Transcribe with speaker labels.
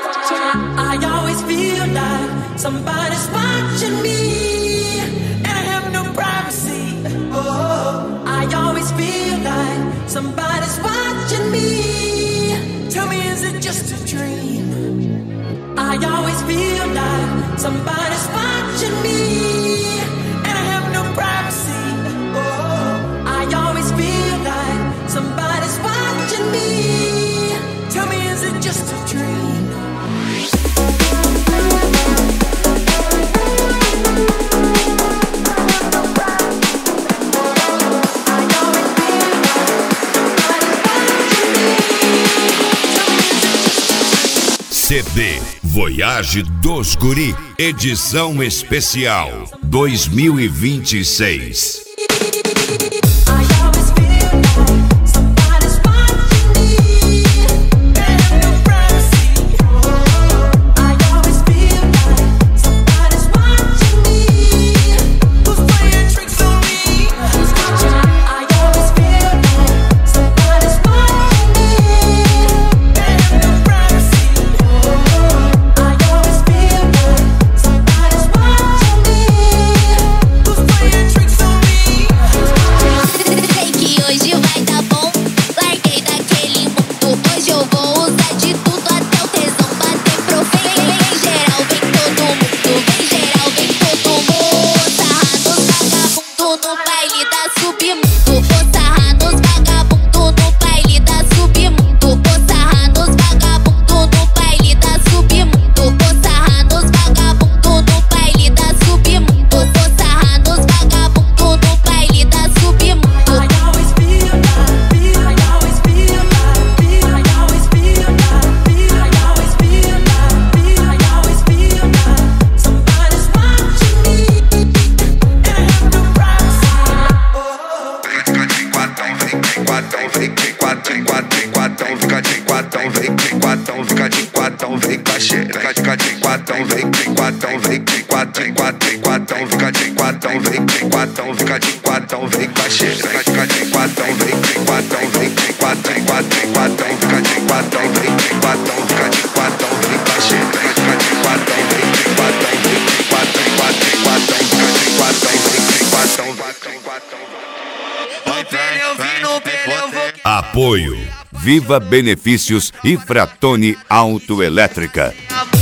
Speaker 1: I always feel like somebody's watching me, and I have no privacy. Oh, I always feel like somebody's watching me. Tell me, is it just a dream? I always feel like somebody's watching me, and I have no privacy. Oh, I always feel like somebody's watching me. Tell me, is it just a dream?
Speaker 2: CD Voyage dos Guri, edição especial 2026. Apoio Viva Benefícios e Fratoni Autoelétrica.